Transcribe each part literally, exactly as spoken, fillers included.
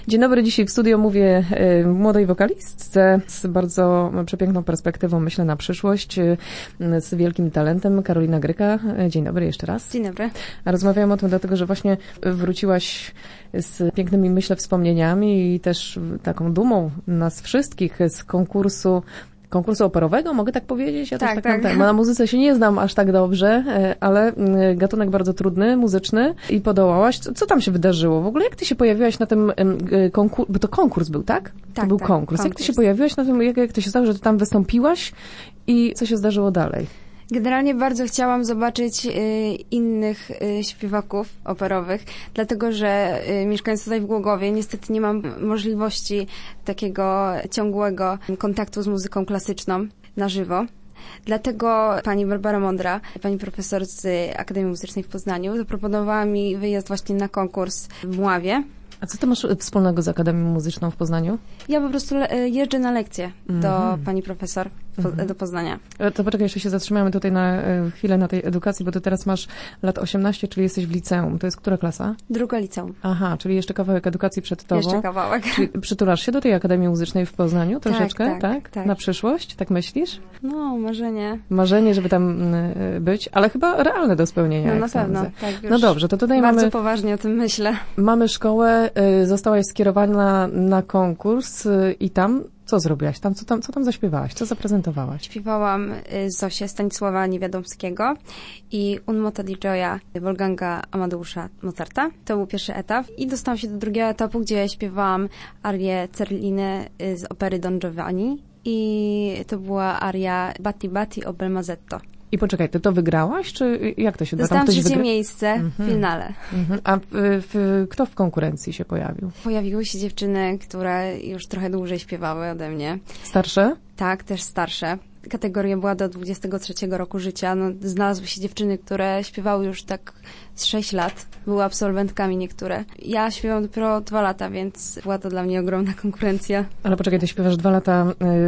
Dzień dobry, dzisiaj w studio mówię y, młodej wokalistce z bardzo przepiękną perspektywą, myślę, na przyszłość, y, z wielkim talentem, Karolina Gryka. Dzień dobry jeszcze raz. Dzień dobry. A rozmawiałam o tym dlatego, że właśnie wróciłaś z pięknymi, myślę, wspomnieniami i też taką dumą nas wszystkich z konkursu konkursu operowego, mogę tak powiedzieć? Ja tak, też tak, tak. Na, na muzyce się nie znam aż tak dobrze, ale gatunek bardzo trudny, muzyczny i podołałaś. Co, co tam się wydarzyło? W ogóle jak ty się pojawiłaś na tym konkursie? Bo to konkurs był, tak? Tak, To był tak, konkurs. konkurs. Jak ty się pojawiłaś na tym, jak, jak to się stało, że ty tam wystąpiłaś i co się zdarzyło dalej? Generalnie bardzo chciałam zobaczyć y, innych y, śpiewaków operowych, dlatego że y, mieszkając tutaj w Głogowie niestety nie mam możliwości takiego ciągłego kontaktu z muzyką klasyczną na żywo. Dlatego pani Barbara Mądra, pani profesor z Akademii Muzycznej w Poznaniu, zaproponowała mi wyjazd właśnie na konkurs w Mławie. A co ty masz wspólnego z Akademią Muzyczną w Poznaniu? Ja po prostu le- jeżdżę na lekcje mm-hmm. do pani profesor, po, mm-hmm. do Poznania. To poczekaj, jeszcze się zatrzymamy tutaj na chwilę na tej edukacji, bo ty teraz masz lat osiemnaście, czyli jesteś w liceum. To jest która klasa? Druga liceum. Aha, czyli jeszcze kawałek edukacji przed tobą. Jeszcze kawałek. Czyli przytulasz się do tej Akademii Muzycznej w Poznaniu troszeczkę, tak? Tak, tak. Na przyszłość? Tak myślisz? No, marzenie. Marzenie, żeby tam być, ale chyba realne do spełnienia. No jak na pewno. sądzę. Tak, no dobrze, to tutaj bardzo mamy... poważnie o tym myślę. Mamy szkołę, zostałaś skierowana na konkurs i tam co zrobiłaś? Tam, co, tam, co tam zaśpiewałaś? Co zaprezentowałaś? Śpiewałam Zosię Stanisława Niewiadomskiego i Un Mota di Gioia Wolfganga Amadeusza Mozarta. To był pierwszy etap. I dostałam się do drugiego etapu, gdzie śpiewałam arię Cerliny z opery Don Giovanni. I to była aria Batti Batti o Belmazetto. I poczekaj, ty to wygrałaś, czy jak to się da? Dostałam trzecie wygra... miejsce mm-hmm. w finale. Mm-hmm. A w, w, kto w konkurencji się pojawił? Pojawiły się dziewczyny, które już trochę dłużej śpiewały ode mnie. Starsze? Tak, też starsze. Kategoria była do dwudziestego trzeciego roku życia. No, znalazły się dziewczyny, które śpiewały już tak z sześć lat. Były absolwentkami niektóre. Ja śpiewam dopiero dwa lata, więc była to dla mnie ogromna konkurencja. Ale poczekaj, ty śpiewasz dwa lata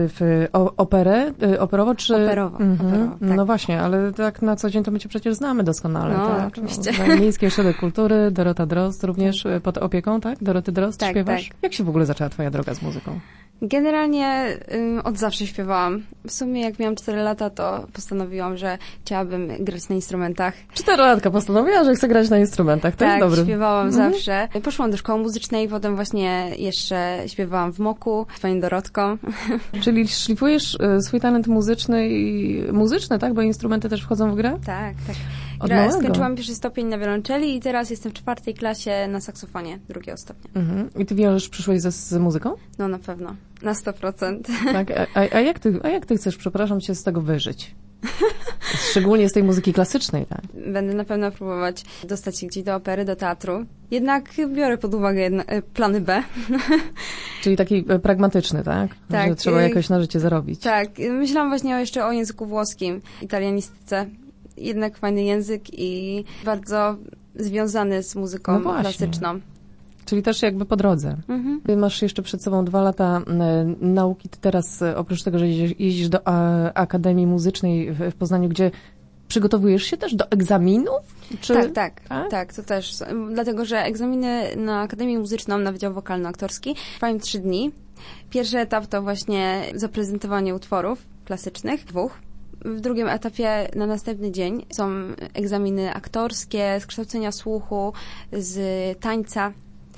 w operę, operowo czy... Operowo, mhm. operowo tak. No właśnie, ale tak na co dzień to my cię przecież znamy doskonale. No, tak? oczywiście. No, Miejski Ośrodek Kultury, Dorota Drozd również pod opieką, tak? Doroty Drozd tak, śpiewasz? Tak. Jak się w ogóle zaczęła twoja droga z muzyką? Generalnie ym, od zawsze śpiewałam. W sumie jak miałam cztery lata, to postanowiłam, że chciałabym grać na instrumentach. Czterolatka postanowiła, że chce grać na instrumentach. To tak, jest dobry. Tak, śpiewałam mhm. zawsze. Poszłam do szkoły muzycznej, potem właśnie jeszcze śpiewałam w Moku z panią Dorotką. Czyli szlifujesz swój talent muzyczny i muzyczny, tak? Bo instrumenty też wchodzą w grę? Tak, tak. Od Gra, małego. Skończyłam pierwszy stopień na wiolonczeli i teraz jestem w czwartej klasie na saksofonie drugiego stopnia. Mhm. I ty wiążesz przyszłość ze, z muzyką? No na pewno. Na sto procent. Tak? A, a, jak ty, a jak ty chcesz, przepraszam cię, z tego wyżyć? Szczególnie z tej muzyki klasycznej, tak? Będę na pewno próbować dostać się gdzieś do opery, do teatru. Jednak biorę pod uwagę jedna, plany B. Czyli taki pragmatyczny, tak? Tak. Że trzeba jakoś na życie zarobić. Tak. Myślałam właśnie jeszcze o języku włoskim, italianistyce. Jednak fajny język i bardzo związany z muzyką no klasyczną. Czyli też jakby po drodze. Mhm. Ty masz jeszcze przed sobą dwa lata e, nauki. Ty teraz, e, oprócz tego, że jeździsz, jeździsz do a, Akademii Muzycznej w, w Poznaniu, gdzie przygotowujesz się też do egzaminów? Czy... Tak, tak, tak, tak, to też. Dlatego, że egzaminy na Akademię Muzyczną na Wydział Wokalno-Aktorski trwają trzy dni. Pierwszy etap to właśnie zaprezentowanie utworów klasycznych, dwóch. W drugim etapie na następny dzień są egzaminy aktorskie, z kształcenia słuchu, z tańca.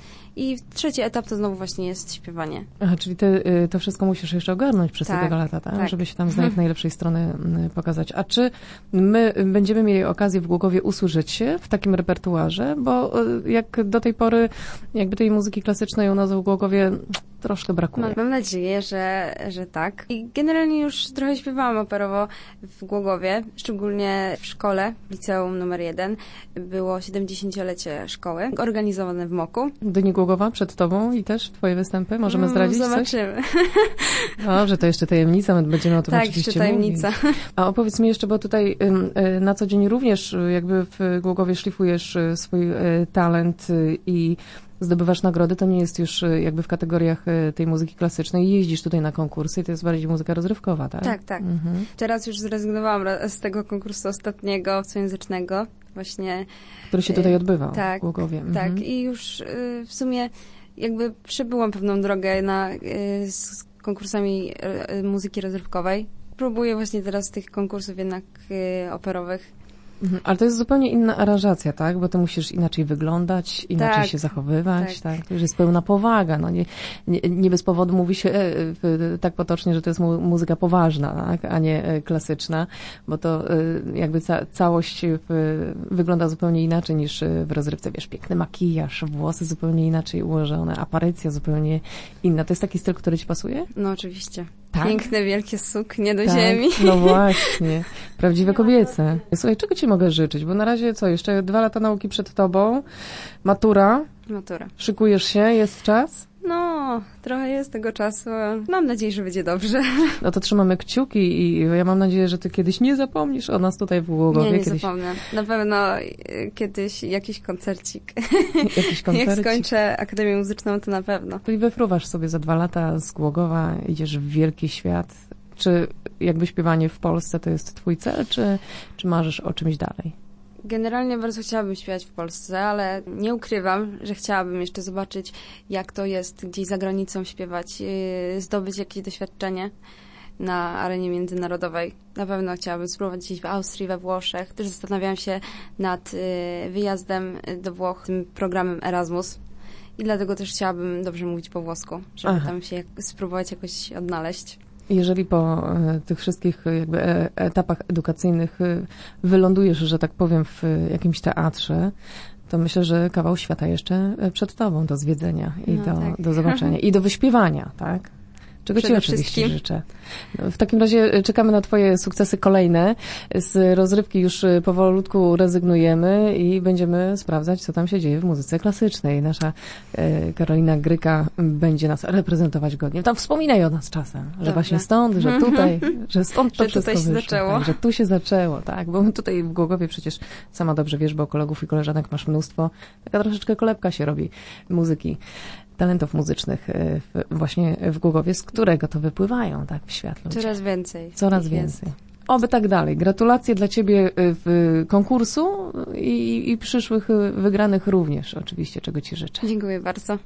I trzeci etap to znowu właśnie jest śpiewanie. Aha, czyli ty y, to wszystko musisz jeszcze ogarnąć przez tak, te dwa lata, tak? tak? Żeby się tam z jak najlepszej strony y, pokazać. A czy my będziemy mieli okazję w Głogowie usłyszeć się w takim repertuarze? Bo y, jak do tej pory jakby tej muzyki klasycznej u nas w Głogowie troszkę brakuje. Mam, mam nadzieję, że, że tak. I generalnie już trochę śpiewałam operowo w Głogowie, szczególnie w szkole, w liceum numer jeden. Było siedemdziesięciolecie szkoły, organizowane w Moku. Dni Głogowa przed tobą i też twoje występy? Możemy zdradzić mm, Zobaczymy. Coś? Dobrze, to jeszcze tajemnica, my będziemy o tym tak, oczywiście jeszcze tajemnica. mówić. A opowiedz mi jeszcze, bo tutaj y, na co dzień również jakby w Głogowie szlifujesz swój y, talent y, i zdobywasz nagrody, to nie jest już jakby w kategoriach tej muzyki klasycznej. Jeździsz tutaj na konkursy i to jest bardziej muzyka rozrywkowa, tak? Tak, tak. Mhm. Teraz już zrezygnowałam z tego konkursu ostatniego, obcojęzycznego, właśnie. Który się tutaj odbywał tak, w Głogowie. Tak, mhm. i już w sumie jakby przebyłam pewną drogę na, z konkursami muzyki rozrywkowej. Próbuję właśnie teraz tych konkursów jednak operowych. Mhm, ale to jest zupełnie inna aranżacja, tak? Bo ty musisz inaczej wyglądać, inaczej tak, się zachowywać, tak. tak? To już jest pełna powaga. No nie, nie, nie bez powodu mówi się e, e, tak potocznie, że to jest mu, muzyka poważna, tak? A nie e, klasyczna, bo to e, jakby ca, całość e, wygląda zupełnie inaczej niż w rozrywce. Wiesz, piękny makijaż, włosy zupełnie inaczej ułożone, aparycja zupełnie inna. To jest taki styl, który ci pasuje? No oczywiście. Tak? Piękne, wielkie suknie do tak, ziemi. No właśnie. Prawdziwe kobiece. Słuchaj, czego ci mogę życzyć? Bo na razie co, jeszcze dwa lata nauki przed tobą, matura. Matura. Szykujesz się, jest czas? No, trochę jest tego czasu. Mam nadzieję, że będzie dobrze. No to trzymamy kciuki i ja mam nadzieję, że ty kiedyś nie zapomnisz o nas tutaj w Głogowie. Nie, nie kiedyś... zapomnę. Na pewno kiedyś jakiś koncercik. Jakiś koncercik. Jak skończę Akademię Muzyczną, to na pewno. Czyli wyfruwasz sobie za dwa lata z Głogowa, idziesz w wielki świat. Czy jakby śpiewanie w Polsce to jest twój cel, czy, czy marzysz o czymś dalej? Generalnie bardzo chciałabym śpiewać w Polsce, ale nie ukrywam, że chciałabym jeszcze zobaczyć, jak to jest gdzieś za granicą śpiewać, yy, zdobyć jakieś doświadczenie na arenie międzynarodowej. Na pewno chciałabym spróbować gdzieś w Austrii, we Włoszech. Też zastanawiałam się nad yy, wyjazdem do Włoch, tym programem Erasmus. I dlatego też chciałabym dobrze mówić po włosku, żeby Aha. tam się jak, spróbować jakoś odnaleźć. Jeżeli po e, tych wszystkich jakby e, etapach edukacyjnych e, wylądujesz, że tak powiem, w jakimś teatrze, to myślę, że kawał świata jeszcze przed tobą do zwiedzenia i no, do, tak. do zobaczenia i do wyśpiewania, tak? Czego ci oczywiście życzę. No, w takim razie czekamy na twoje sukcesy kolejne. Z rozrywki już powolutku rezygnujemy i będziemy sprawdzać, co tam się dzieje w muzyce klasycznej. Nasza e, Karolina Gryka będzie nas reprezentować godnie. Tam wspominaj o nas czasem, że Dobra. właśnie stąd, że tutaj, że stąd to że wszystko tutaj się wyszło, zaczęło. Tak, że tu się zaczęło, tak, bo my tutaj w Głogowie przecież sama dobrze wiesz, bo kolegów i koleżanek masz mnóstwo. Taka troszeczkę kolebka się robi muzyki. Talentów muzycznych w, właśnie w Głogowie, z którego to wypływają tak w świat ludzie. Coraz więcej. Coraz więcej. Oby tak dalej. Gratulacje dla ciebie w konkursu i, i przyszłych wygranych również oczywiście, czego ci życzę. Dziękuję bardzo.